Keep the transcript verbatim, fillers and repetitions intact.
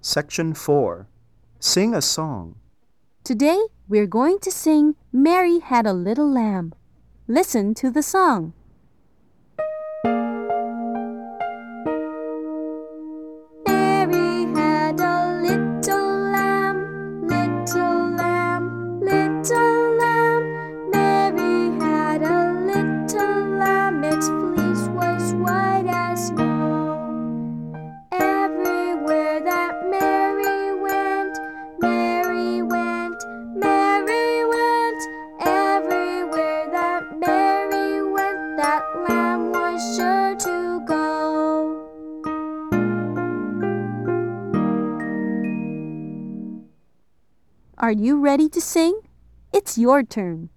Section four. Sing a song. Today we're going to sing Mary Had a Little Lamb. Listen to the song. Mary had a little lamb, little lamb, little lamb. Mary had a little lamb, its fleece was white as snow. Everywhere that Mary went, Mary went, Mary went. Everywhere that Mary went, that lamb was sure to go. Are you ready to sing? It's your turn.